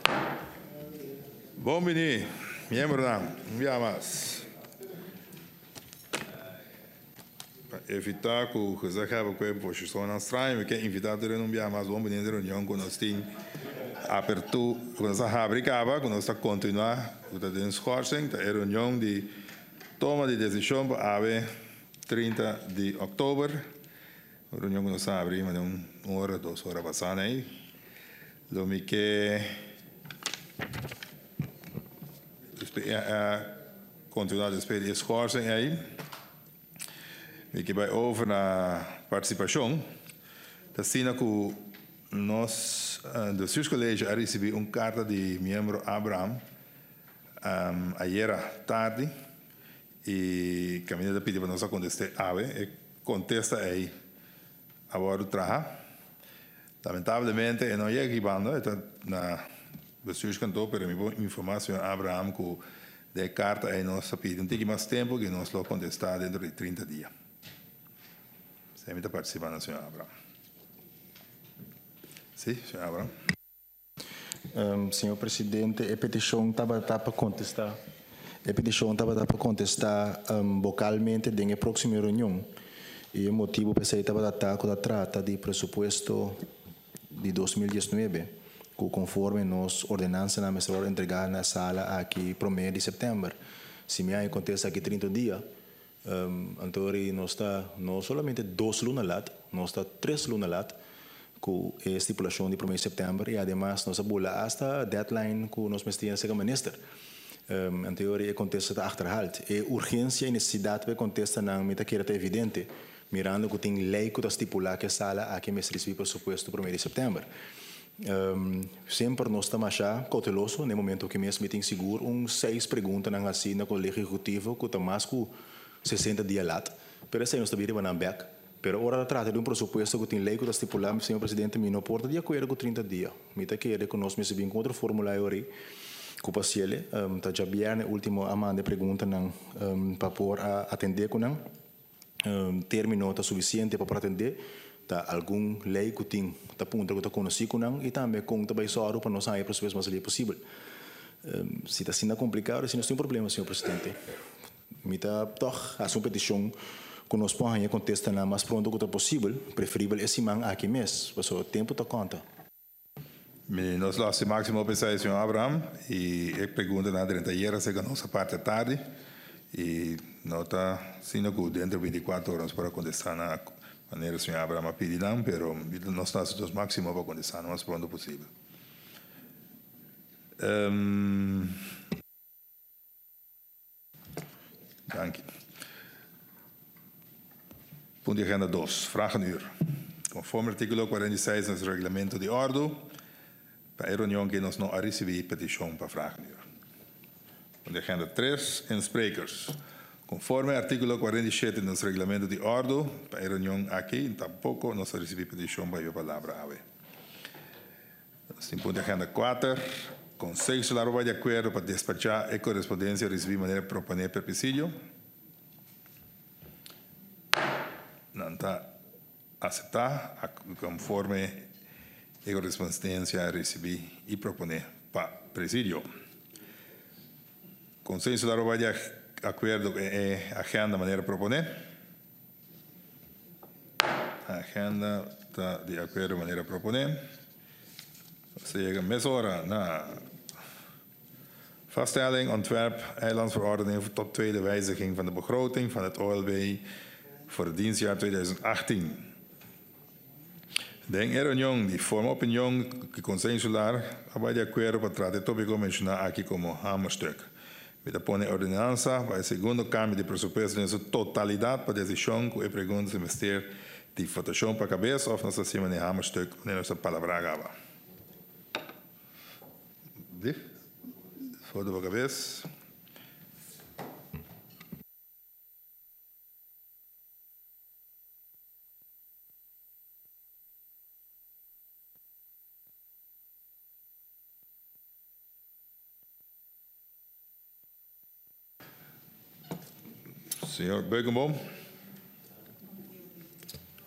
Bom dia, membro um dia mais. Para evitar que o que se acaba com a posição na estranha, que é invitado a um dia mais, bom dia, reunião com nós tem abertura, com nós abrigava, com nós continuar, com a schorsing, a reunião de toma de decisão para a 30 de outubro. A reunião que nós abrimos, uma hora, 2 horas passando aí. Lo que continuar a esperar a schorsing aí. E que vai over na participação, da cena que nós, do seu colégio, recebi uma carta de membro Abraham, ayer à tarde, e que a menina pediu para nós contestar, e contesta aí, agora o trabalho. Lamentavelmente, eu não ia equipando, na seu cantor, pero me informação Abraham que de carta aí nós pedimos tem mais tempo que nós lo contestar dentro de 30 dias. Você está participando, senhor Abraham? Sim, senhor Abraham. Senhor presidente, a petição estava para contestar. A petição estava para contestar vocalmente na próxima reunião. E o motivo para isso estava a trata de presupuesto de 2019, que conforme nos ordenança na mesa entregar na sala aqui para o mês de setembro. Se me acontece aqui 30 dias, então nós está não solamente 2 lunas lá, nós está 3 lunas lá, com a estipulação de 1 de setembro, e además nós abula hasta deadline que nós mestíamos ser minister. Então acontece a achterhalt. E urgência e necessidade para contestar não me que era evidente, mirando que tem lei que estipula que a sala aqui me receber presupuesto 1 de setembro. Sempre nós estamos já cauteloso no momento que mesmo tem seguro 6 perguntas na assina com o executivo que está mais que 60 dias lá, pero essa nós está virando na back. Pero agora trata de um presupuesto que tem lei que está estipulado, senhor presidente, me não porta de acordo com 30 dias. Me está querendo que nós recebemos outro formulário aí, que o paciente está já viernes último amanda de pergunta para poder atender com não termino está suficiente para atender. Tá algum lei que tem tá ponto que está conhecido com não e também com também só para nós sair presupuesto mais ali possível. Se está sendo complicado, se não tem problema, senhor presidente. Me está toch a sua petição que nós podemos contestar na mais pronto que possível, preferível esse man aqui mês, porque o tempo está conta. Nós lá se máximo pensar senhor Abraham e a pergunta na 30 dias se a nossa parte tarde e não está sendo que dentro de 24 horas para contestar na maneira senhor Abraham pedir não, pero nós estamos os máximo para contestar o mais pronto possível. Dank. Ponto de agenda 2, vragenuur. Conforme artículo 46 do reglamento de ordem, para a reunião que nós não recebemos petição para vragenuur. Ponto de agenda 3, insprekers. Conforme artículo 47 do reglamento de ordem, para a reunião aqui, tampouco nós recebemos petição para a palavra. Ponto de agenda 4, Conselho Solar vai de acordo para despachar a correspondência recebida de maneira proponer per presidio. Não está aceitar conforme a correspondência recebida e proponer para presidio. Conselho Solar vai de acordo com a agenda maneira proponer. A agenda está de acordo maneira proponer. Chega meia hora na vaststelling, ontwerp, eilandsverordening tot tweede wijziging van de begroting van het OLB voor het dienstjaar 2018. De reunião de forma opinião que Conselho Solar vai de acordo para tratar o tópico mencionado aqui como hamerstuk. Me pone ordenança para o segundo câmbio de presupuesto em sua totalidade para decisão que é pergunta se investir de votação para a cabeça ou nossa cima de hamerstuk, nem nossa palavra agora. Foto para a cabeça. Senhor Beukenboom.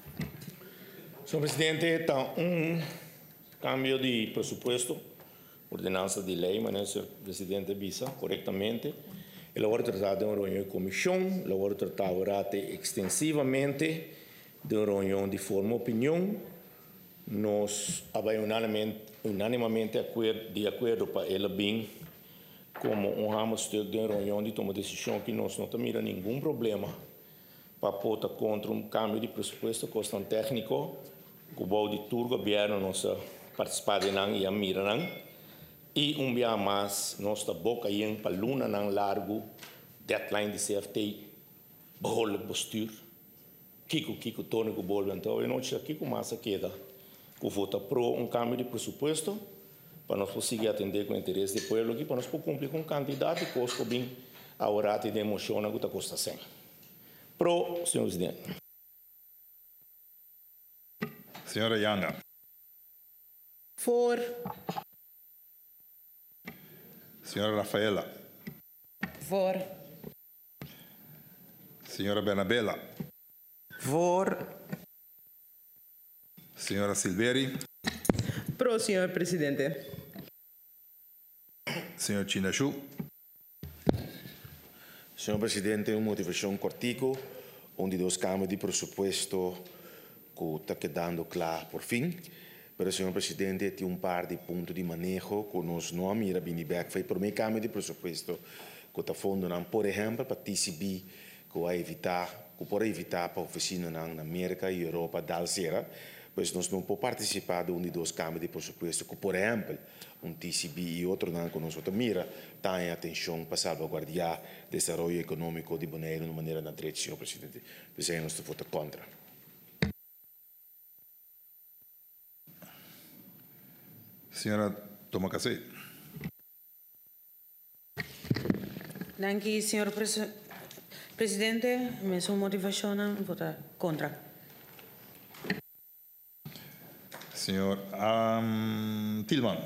Senhor presidente, está cambio de presupuesto ordenança de lei, mas o presidente visa corretamente. Ela vai tratar de uma reunião de comissão, ela vai tratar extensivamente de uma reunião de forma opinião. Nós unanimamente de acordo para ela bem como vamos ter de uma reunião de tomar decisão que nós não temos nenhum problema para pôr contra câmbio de presupuesto custo técnico que o auditor governo nós participar de não e a mira não e dia mais nós está boca aí para luna não largo deadline de CFT bol postura Kiko torna o bol então eu não sei Kiko massa queda que vota pro câmbio de presupuesto para nós conseguir atender com o interesse do povo aqui para nós cumprir com o candidato e coisa bem a hora de emoção que está custa sem. Pro, senhor presidente. Senhora Yanga. For. Senhora Rafaela. For. Senhora Bernabela. For. Senhora Silveri. Pro, senhor presidente. Senhor Chinashu. Senhor Presidente, uma motivação cortico, onde dos câmbios de presupuesto que está quedando claro por fim. Mas, senhor Presidente, tem par de pontos de manejo que nós não mira bem de back. Foi por meio câmbio de presupuesto que está fundando, por exemplo, para TCB, que vai evitar, que pode evitar para a oficina na América e Europa da Alcera. Pois nós não podemos participar de dos câmbios de presupuesto que, por exemplo, TCB e outro não que nós mira, tem atenção para salvaguardar o desenvolvimento econômico de Bonaire de maneira natural, senhor Presidente. Pois aí nós votamos contra. Senhora Tomakase. Danke, senhor presidente. Minha motivação é votar contra. Senhor Tillman.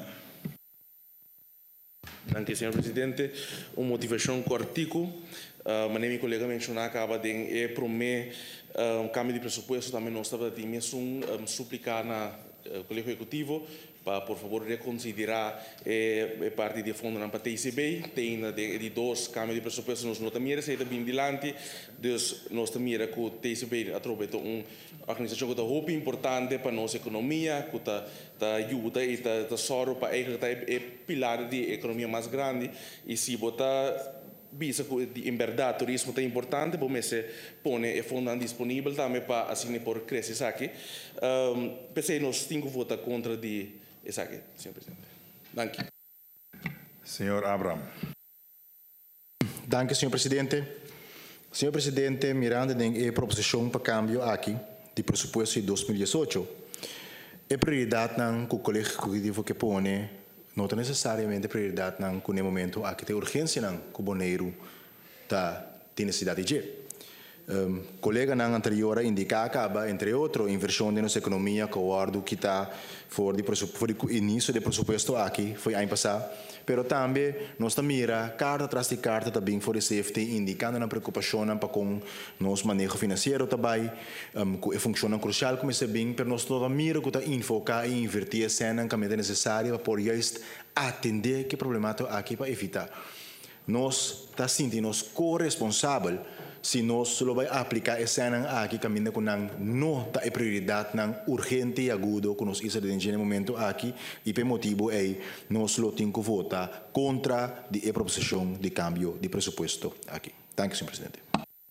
Danke, senhor presidente. Uma motivação cortico. Meu colega mencionou acaba de prometer câmbio de presupuesto também nós estava de mesmo suplicar na colégio executivo para por favor reconsiderar parte de fundo na TCB tem de dois câmbios de presupuesto nós não também sai bem dilante dus nós também que o TCB através uma organização que é muito importante para nossa economia que está ajuda e está soro para é pilar de economia mais grande e se botar visa que em verdade turismo é importante, porque se põe fundo disponível também para assim por crescer aqui. Pensei nós temos que votar contra de essa aqui, senhor presidente. Danke. Senhor Abraham. Danke, senhor presidente. Senhor presidente, mirando a proposição para câmbio aqui de presupuesto de 2018, é prioridade que o colégio executivo que põe não é necessariamente prioridade no momento aqui tem urgência que o Bonaire tem necessidade de. Colega anterior indica acaba entre outros inversão de nossa economia que o ardo que está for o início do presupuesto aqui foi ano passado, pero também nós mira carta atrás de carta também for safety indicando na preocupação para com nosso manejo financeiro também que funciona crucial como se bem, pero nós toda mira que está enfocar e invertir a cena que é necessária para por just atender que problema aqui para evitar. Nós está sentindo nós corresponsável se nós só vai aplicar essa aqui caminho com não é prioridade não urgente e agudo que nós isso de momento aqui e por motivo é nós só temos que votar contra a proposição de câmbio de presupuesto aqui. Danke, senhor presidente.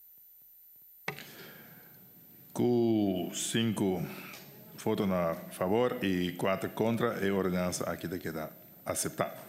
Com 5 votos a favor e 4 contra, a ordenança aqui tem que dar aceitada.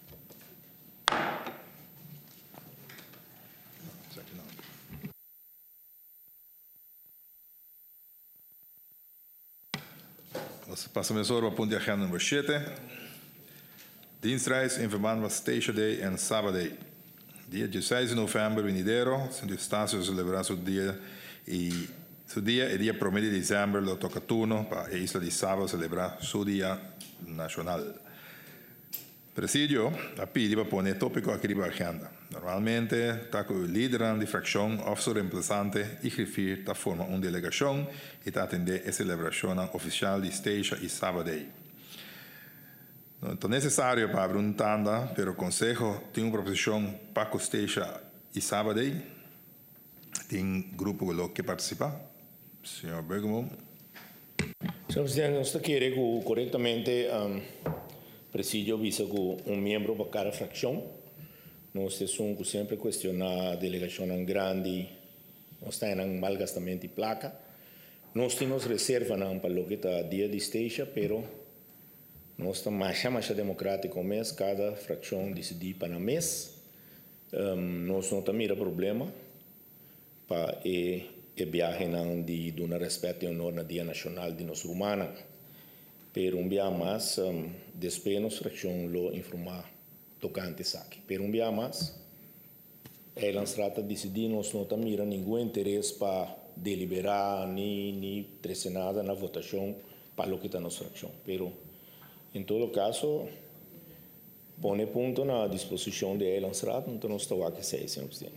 Passamos agora para o ponto de agenda número 7. Dienstreis em verband met Station Day en Sabbath Day. Dia 16 de novembro venidero, sendo Estácio celebrar seu dia e dia 1 de dezembro do Tocatuno para a Isla de Sábado celebrar seu dia nacional. Presidio a pedi para poner tópico aqui na agenda. Normalmente, está com o líder de fração ou seu reemplazante e refir está forma uma delegação e está atender a celebração oficial de Station e Sabbath Day. Não é necessário para perguntar, pero o Conselho tem uma proposição para costeja e sábado. Tem grupo que participa. Senhor Bergamo. Senhor Presidente, nós queremos corretamente presidio visa com membro para cada fração. Nós temos sempre questionar a delegação grande, nós temos malgastamento de placa. Nós temos reserva para o que está dia de esteja, pero nós estamos mais democrático mês, cada fração decide para mês. Nós não temos problema para viagem de uma respeito e honor no Dia Nacional de Nós Humanos. Pero dia mais, depois nós fração lo informar tocante aqui. Pero dia mais, ela trata de decidir, nós não temos nenhum interesse para deliberar nem trazer nada na votação para o que está na fração. Pero em todo caso, põe ponto na disposição de ela trata, então nós estamos aqui, senhor presidente.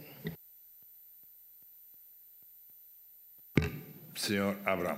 Senhor Abraham.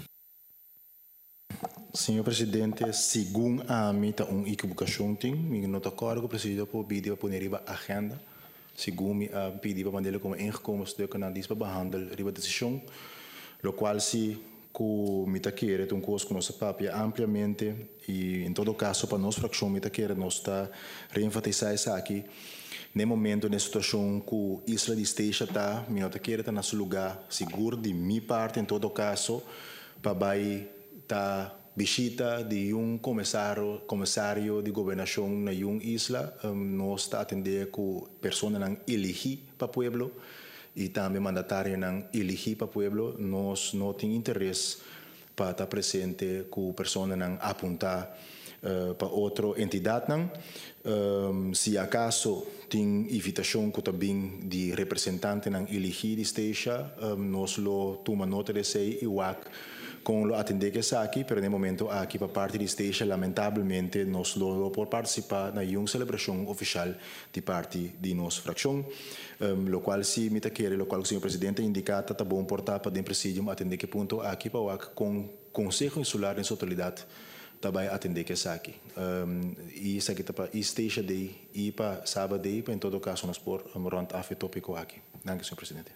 Senhor Presidente, segundo a mim, está uma equivocação, eu não acordo com o Presidente para pedir para poner a agenda. Segundo me pedir para mandar como ingekomen stukken na dispa behandel riba decisão, lo qual se que me querer um curso com nossa papia ampliamente e em todo caso para nossa fração me querer nós está reenfatizar isso aqui. No momento, na situação que a Isla de Esteja está, me querer estar no seu lugar seguro de minha parte em todo caso, para estar visita de comissário de governação na isla, nós está atender com pessoas não elegir para o pueblo e também mandatário não elegir para o pueblo. Nós não temos interesse para estar presente com pessoas não apontar para outra entidade. Se acaso tem invitação que também de representante não elegir de esteja, nós lo toma nota de sei e com o atender que está aqui, mas no momento aqui para parte de esteja, lamentavelmente, nós não por participar na celebração oficial de parte de nossa fração, o qual se me quer, o qual o senhor presidente indicata está bom portar para dentro do presidium atender que ponto aqui para o com Conselho Insular em sua autoridade também atender que está aqui. E isso aqui está para esteja de e para sábado e para em todo caso nós por rond af tópico aqui. Danke, senhor presidente.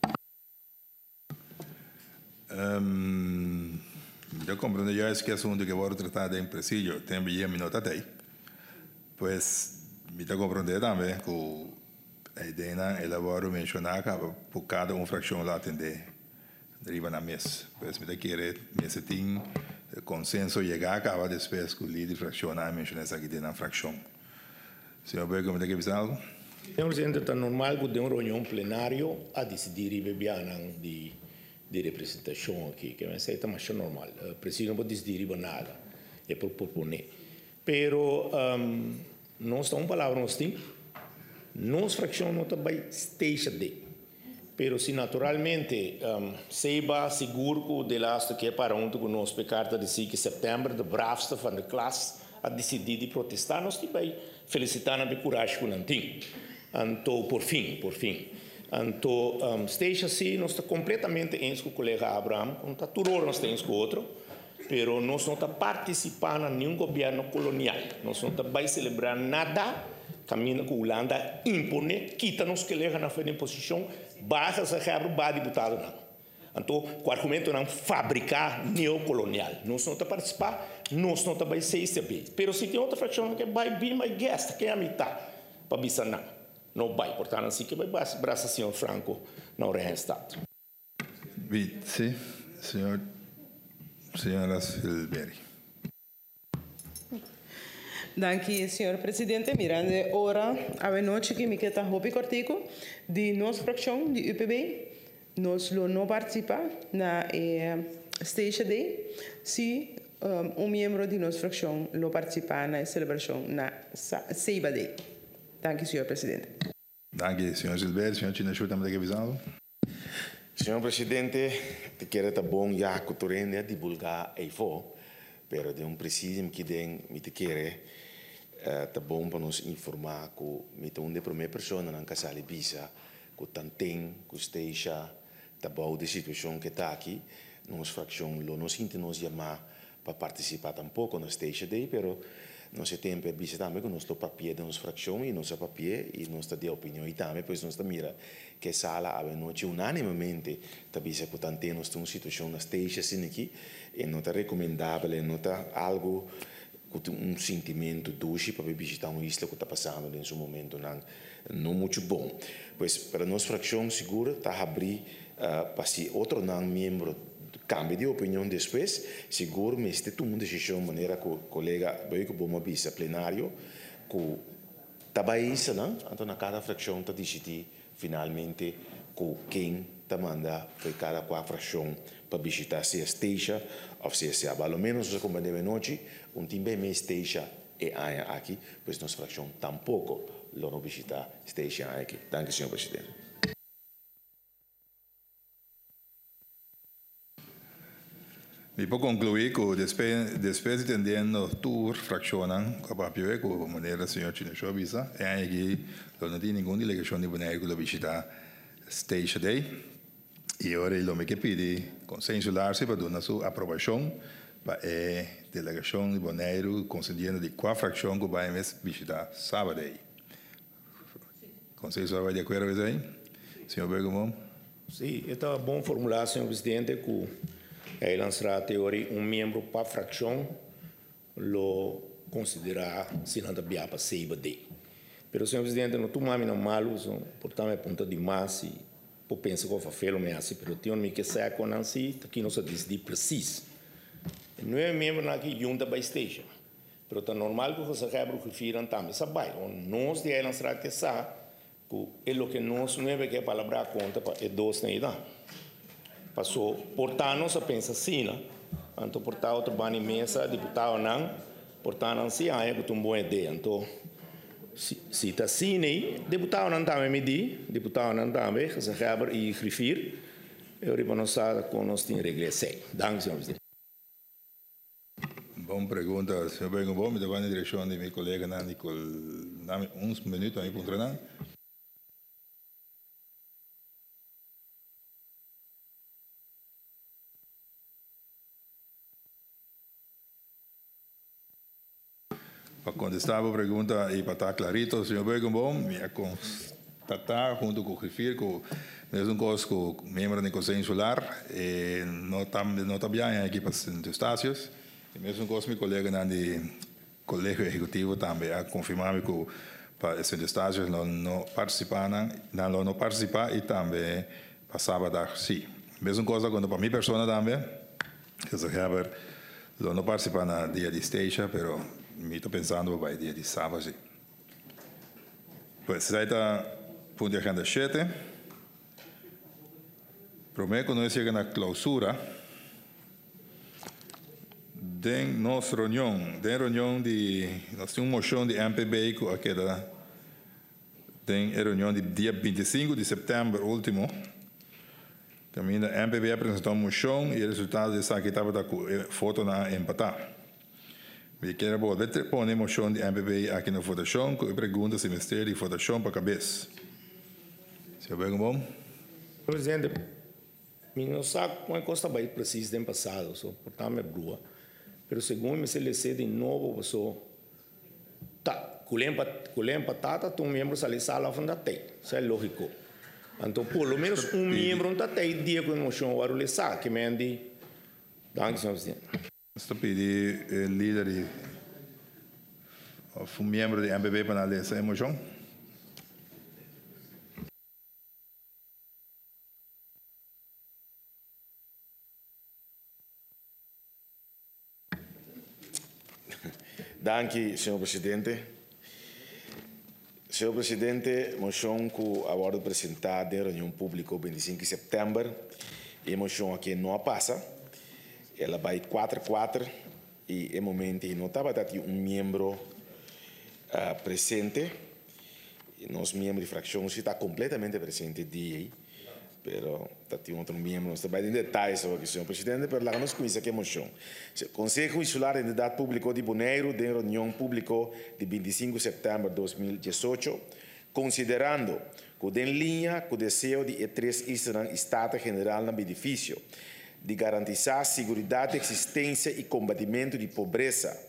Eu compreendo já esse assunto que vou tratar em presídio, tem bem minuto até. Pois, me compreender também que a ideia é ela mencionar que por cada fração lá atender deriva na mesa. Pois, me querer mesa tem consenso chegar acaba depois que o líder fracionar mencionar essa aqui na fração. Senhor Bergamo, me quer dizer algo? Senhor presidente, está normal que de uma reunião plenária a decidir de representação aqui, que é aceita mais normal. O presidente não pode decidir nada, é por proponer. Pero, nós temos uma palavra, nós temos, nossa fração não também esteja de. Pero, se naturalmente, seiba seguro que de last que é para onde que nós pecarta de que setembro, de bravste van de classe, a decidir de protestar, nós também felicitar na coragem que não tem. Então, por fim. Então, esteja assim, nós estamos completamente em com o colega Abraham, não está tudo nós temos com o outro, mas nós não estamos participando em nenhum governo colonial, nós não estamos celebrar nada, caminho com a Holanda impõe, quita-nos que lega na frente de posição, baixa essa reabra o deputado não. Então, o argumento não fabricar neocolonial, nós não estamos participar, nós não estamos ser ICB, mas se tem outra fração que vai be my guest, que é a metade, para bisar não. Não vai, portanto, assim que vai braçar o senhor Franco na origem Estado. Sim, senhora Silveri. Danke, senhor presidente. Mirando ora, a noite que me queda hobby cortico de nossa fração de UPB, nós não participa na Station Day, se membro de nossa fração não participa na celebração na Seiba Day. Danke, senhor presidente. Danke, senhor Gilberto. Senhor Tinachu, também tem avisado. Senhor presidente, te quero tá bom já que tu rende divulgar aí fora, pero de preciso que me te quero tá bom para nos informar que me tá uma primeira pessoa na casa de visa que tantem que esteja tá bom de situação que tá aqui, nos fração lo nos inte nos chamar para participar tampouco na stage day, pero nosso tempo é bisa também com nosso papel da nossa fração e nosso papel e nossa de opinião e também pois nossa mira que sala a noite unanimemente tá bisa que tanto nós uma situação na stage assim aqui e não tá recomendável não tá algo com sentimento doce para visitar uma isla que está passando nesse momento não muito bom pois para nossa fração segura tá abrir para se outro não membro cambio de opinião depois, seguro, mas tem uma decisão de maneira que o colega vai que bom avisa plenário que tabaísa, não? Então na cada fração está decidir finalmente que quem tá manda para cada qual fração para visitar se a station ou se a pelo menos como de noite time bem station é aqui, pois nossa fração tampouco não visita station aqui. Danke, senhor presidente. E para concluir, depois de entendendo tour fraccionam a papel que a maneira senhor Chinesho avisa, é aqui não tem nenhuma delegação de Bonaire que visita Station Day. E agora ele me pede consensuar-se para dar sua aprovação para a delegação de Bonaire concedendo de qual fração que vai visitar sábado. Consenso vai de acordo com isso aí? Senhor Bergamo? Sim, está bom formular, senhor presidente, que ele lançará a teoria membro para a fração lo considerar se não devia para sábado. Mas, senhor presidente, não toma mina malo, portanto é ponto demais e eu penso que eu faço o mesmo, mas tem um que sai com Nancy, aqui não se diz preciso. Não é membro aqui junta para a station, mas é normal que você quebra o que firam também, sabe? Nós de ele lançará que sabe que é o que nós não é que a palavra conta para dois nem dá. Passou, portanto, se pensa assim, né? Então, portanto, outro banho mesa, deputado não, portanto, não se acha que é uma boa ideia. Então, se está assim, deputado não também me diz, deputado não também, se quebra e refere, eu reconheço que nós temos regressado. Danke, senhor presidente. Boa pergunta, senhor Bergamo. Me dá na direção de meu colega Nicole, uns minutos aí para entrar. Para contestar a pergunta e para estar clarito, senhor Bergamo, me constatar junto com o refir que mesmo coisa que o membro do Conselho Insular não está bem aqui para os estácios, e mesmo coisa meu colega do Colégio Executivo também a confirmar que para os estácios não participar e também passava a dar sim. Mesmo coisa quando para minha pessoa também, que se quer não participar na dia de station, pero me estou pensando para o dia de sábado. Pois, aí está ponto de agenda 7. Prometo que nós chegamos na clausura de nossa reunião. Nós temos uma moção de MPB que queda tem reunião de dia 25 de setembro último. Também a MPB apresentou uma moção e o resultado dessa aqui estava da foto na empatar. Eu quero voltar a pôr a moção de MPB aqui na votação, que eu pergunto se o Ministério de Votação para a cabeça. Senhor Bergamo? Presidente, eu não sei como é que está bem preciso do passado, portanto é boa. Mas segundo me CLC de novo, colhem patata, tem membro da sala da tem. Isso é lógico. Então, pelo menos membro da tem dia com a moção, o lhe sabe que me ande. Danke, senhor presidente. Estou pedindo líder ou membro do MPB para ler essa moção. Danke, senhor presidente. Senhor presidente, moção que agora apresentada em reunião pública 25 de setembro, e moção aqui não passa. Ela vai 4-4 e, em momento, não estava um membro presente. E nosso membro de fração está completamente presente dia, pero tem outro membro, não está bem em detalhes sobre a senhor presidente, mas lá nós conhecemos aqui a moção. Conselho Insular de Entidade Pública de Bonaire, de reunião pública de 25 de setembro de 2018, considerando que em linha com o desejo de E3 Estado General no edifício, de garantizar a segurança, existência e combatimento de pobreza,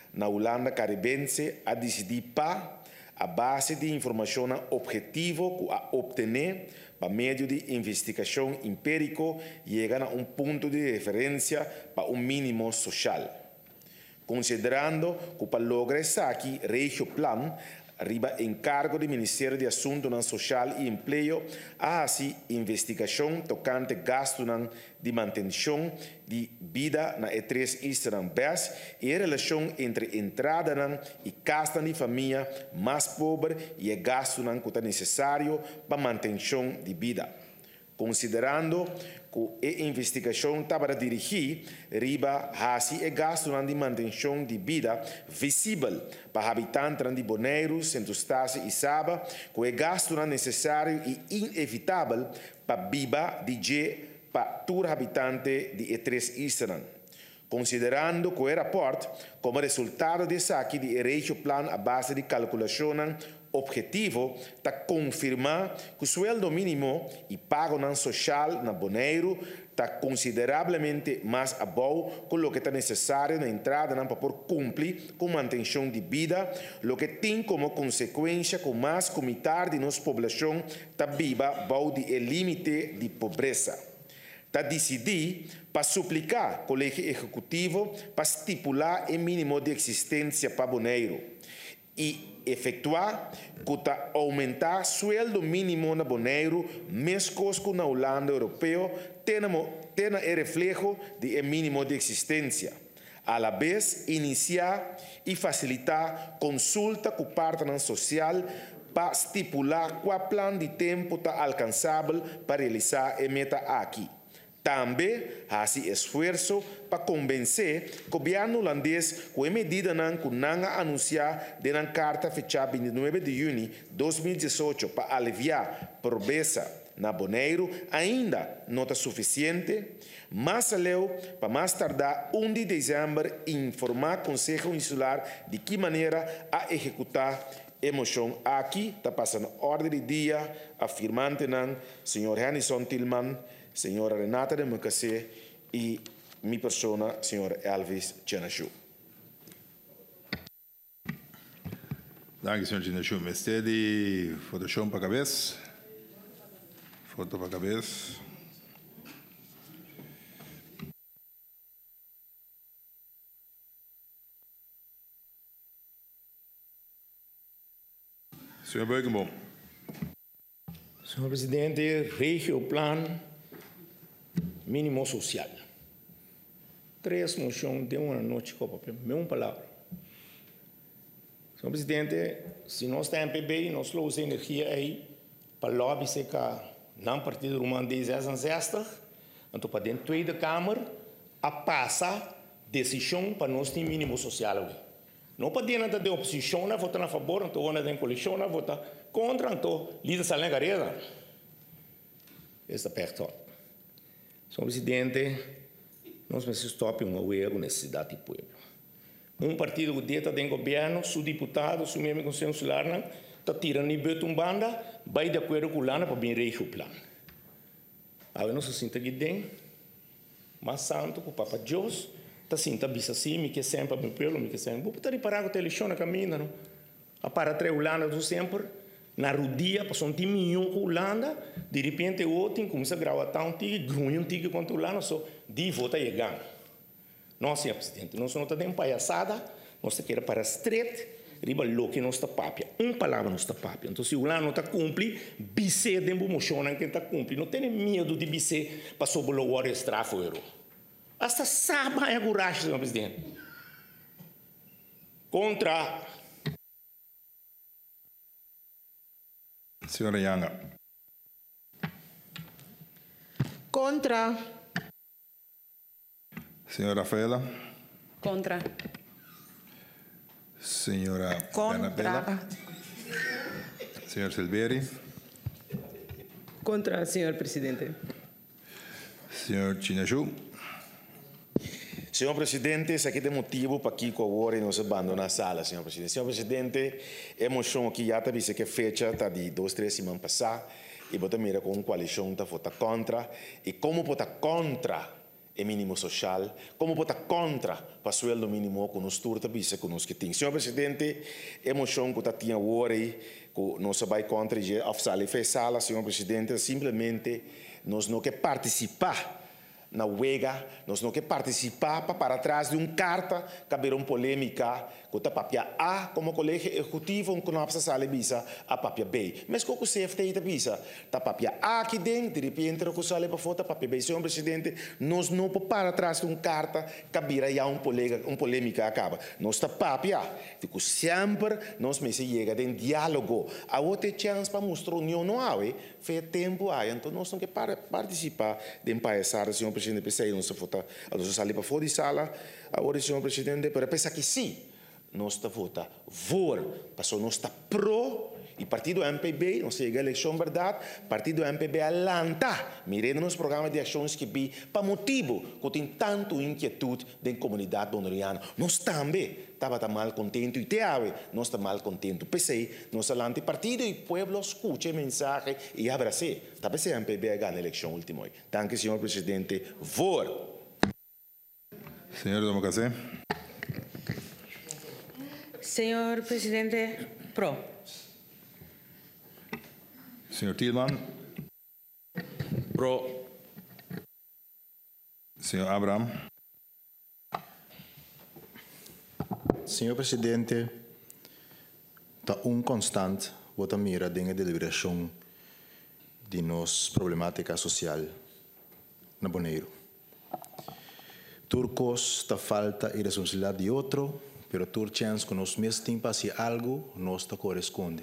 na Holanda caribense a decidir a base de informação objetiva que a obter por meio de investigação empírica chega a ponto de referência para mínimo social. Considerando que para lograr isso aqui, Regio Plan arriba encargo do Ministério de Assuntos Social e Emprego a assim investigação tocante gasto de manutenção de vida na E3 Eastern Best e a relação entre entrada e gasta de família mais pobre e o gasto que é necessário para manutenção de vida. Considerando que a investigação estava dirigida riba hasi e gasto de manutenção de vida visível para habitantes de Bonaire, Centro-Estado e Saba, que é gasto necessário e inevitável para viva para todo habitante de E3 Eastern. Considerando que o rapport, como resultado desse aqui de Regio Plan a base de calculação objetivo, está confirmar que o sueldo mínimo e pago social na Bonaire está consideravelmente mais abaixo que o que está necessário na entrada para poder cumprir com a manutenção de vida, o que tem como consequência que mais que metade de nossa população está viva abaixo do limite de pobreza. Está decidido para suplicar o Colégio Executivo para estipular o mínimo de existência para Bonaire e efetuar que aumentar o sueldo mínimo na Bonaire, mesmo que na Holanda Europeu tenha o reflexo de mínimo de existência. A la vez, iniciar e facilitar consulta com o parceiro social para estipular qual plano de tempo está alcançável para realizar a meta aqui. Também faz esforço para convencer o governo holandês que a medida que não anunciada na carta fechada 29 de junho de 2018 para aliviar a pobreza na Bonaire ainda não está suficiente, mas além para mais tardar 1 de dezembro informar o Conselho Insular de que maneira a executar a moção aqui está passando ordem de dia afirmante o senhor Henningson Tillman, senhora Renata de Mukase e minha persona, senhor Elvis Chenashu. Danke, senhor Chenashu. Mestre de fotochão para a cabeça. Foto para a cabeça. Senhor Bergamo. Senhor Presidente, Regio Plan mínimo social. 3 moções de uma noite com papel, mesma palavra. Senhor Presidente, se nós temos MPB, nós temos energia aí para lobby se cá não partido romano de 66, então para dentro da Tweede Kamer a passar decisão para nós ter mínimo social ali. Não para dentro da oposição, não votar a favor, então vou na coalição, não votar contra, então líder salen gareda. Esta perto. Senhor Presidente, nós precisamos stop um erro necessidade do povo. Partido que dentro do governo, seu deputado, seu membro do Conselho Insular, está tirando em banda, vai de acordo com o Lana para bem reger o plano. Agora não se sinta aqui dentro, mas santo, com o Papa Deus, está sinta bisa assim, me que sempre, me pelo, me que sempre. Vou estar reparar com a televisão na caminho, não? A para três Holanda do sempre, na rodia, passou um time com a Holanda, de repente o outro começa a gravar tão tigre, grunho tigre contra a Holanda, só de volta a chegar. Não, senhor Presidente, nós não estamos palhaçada, nós queremos para straight, riba louco não está papia. Palavra não está papia. Então, se o Holanda não está cumprir, bise de emoção que está cumprir. Não tem medo de bise para sobre o hora estrafo euro. Hasta sábado é coragem, senhor Presidente. Contra. Senhora Yanga. Contra. Senhora Rafaela. Contra. Senhora Contra. Bella. Senhor Silveri. Contra, senhor Presidente. Senhor Chinashu. Senhor Presidente, esse aqui tem motivo para que agora nós abandonamos a sala, senhor Presidente. Senhor Presidente, a moção aqui já está dizendo que a fecha está de 2-3 semanas passadas e bota mira com uma coalição está votar contra. E como votar contra e mínimo social, como botar contra para o sueldo mínimo com os turta bisa com os que tem. Senhor Presidente, emoção que tinha worry, que não se vai contra a oficial fez sala, Senhor Presidente, simplesmente nós não quer participar na huelga, nós não quer participar para trás de carta que haverá uma polêmica com a papia A como colégio executivo com a sala bisa a papia B. Mas com o CFT está bisa, a papia A aqui dentro, de repente com a sala para fora, a papia B. Senhor Presidente, nós não para trás de carta que haverá já uma polêmica acaba. Nós está papia, fico sempre nós me se chega em diálogo. A outra chance para mostrar união não há, faz tempo há, então nós não quer participar de paisar, Senhor Presidente, pensei não se vota, a nossa sala para fora de sala, agora Senhor Presidente, para pensar que sim. Nós está vota for, passou nós está pro e partido MPB, não chega a eleição verdade, partido MPB alanta, mirando nos programas de ações que vi, para motivo que tem tanto inquietude da comunidade bonoriana. Nós também estava mal contento e nós está mal contento. Pensei, nós alante partido e pueblo escute mensagem e abrace. Talvez a MPB ganhe a eleição última. Danke, senhor presidente. For. Senhor Domocasé. Señor presidente, pro. Senhor Tillman. Pro. Senhor Abraham. Senhor Presidente, está constante vota mira dengue deliberação de nossa problemática social na Bonaire. Turcos está falta e responsabilidade de outro, pero turchans que nós mesmos temos para fazer algo, nós está corresponde.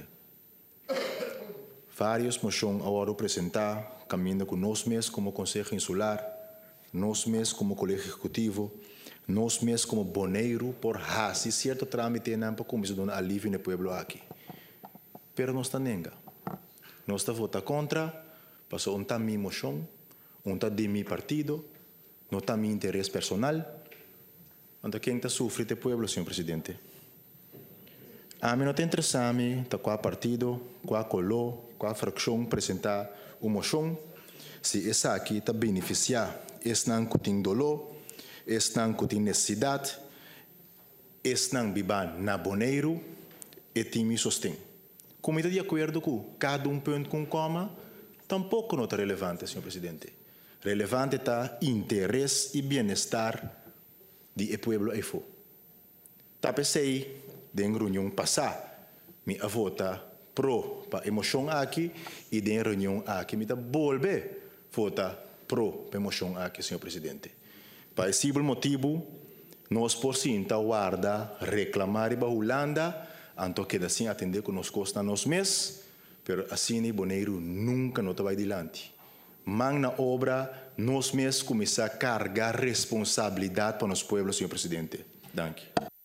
Vários moções agora apresentar, caminhando com nós mesmos como Conselho Insular, nós mesmos como Colégio Executivo, nós mesmos como Bonaire, por fazer certo trâmite para começar a dar alívio no povo aqui. Pero nós está nenga. Nós está vota contra, passou tá minha moção, tá de meu partido, não tá meu interesse personal. Então, quem está sofrendo é o povo, senhor presidente. A mim não tem interesse, está com o partido, com a colô, com a fração, apresentar uma moção. Se essa aqui está beneficiar, esse não tem dolor, esse não tem necessidade, esse não vive na Bonaire, e tem me sustém. Como está de acordo com cada ponto com coma, tampouco não está relevante, senhor presidente. Relevante está interesse e bem-estar de o povo e fo. Tá pensei de reunião passar, me a vota pro para emoção aqui e de reunião aqui me tá volve vota pro para emoção aqui, senhor presidente. Para esse motivo, nós por sim tá guarda reclamar e bahulanda, anto que assim atender que nos custa nos mês, pero assim ni Bonaire nunca não vai adiante. Man na obra, nós mesmos começar a carregar responsabilidade para os pueblos, senhor presidente. Danke.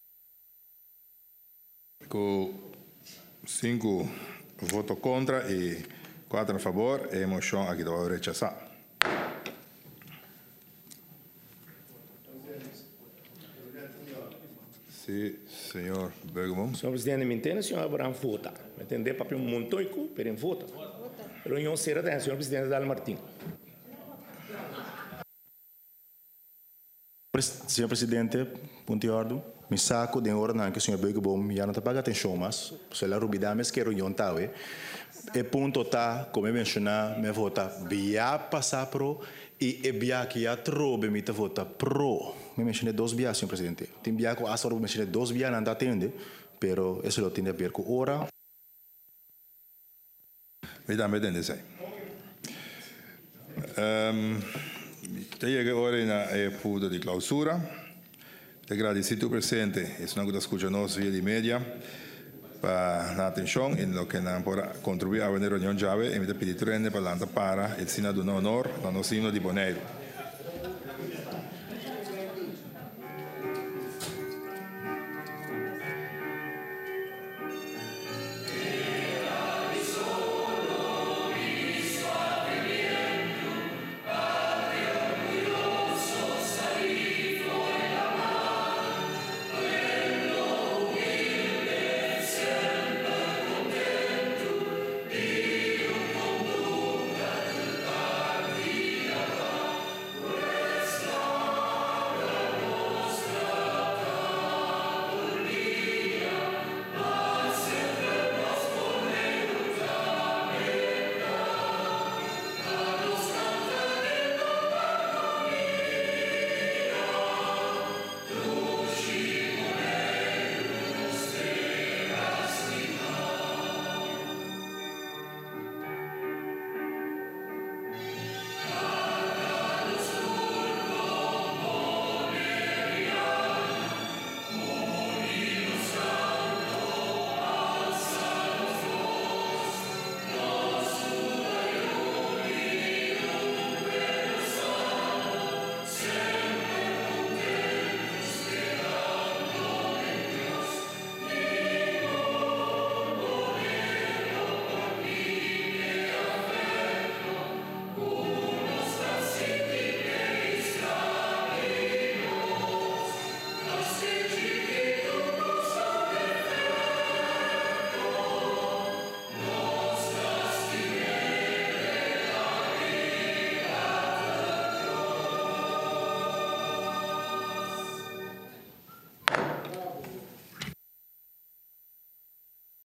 Com 5 votos contra e 4 a favor, a moção aqui vai rechazar. Sim, senhor Bergman. Senhor presidente, me entende, senhor Abraham vota. Me entende, papel montoico, pero vota. Reunião será da senhor presidente Dal Martin. Senhor presidente, ponto de ordem. Me saco de hora que o senhor Bergman já não está pagando atenção, mas se ela rubida, mas que reunião está, e ponto tá, como eu mencionar, me vota via passar pro e via que já trobe me te vota pro. Me mencionei 2 via, senhor presidente. Tem via que a só mencionei 2 via não dá atende, pero isso lo tem a ver com hora. Me dá medo disso aí. Chega agora na época de clausura. Te agradecido, presidente. É uma coisa que nós via de média para a atenção em lo que não pode contribuir a uma reunião chave e me pedir treino para para o Senado do Honor, no Sino de Bonaire.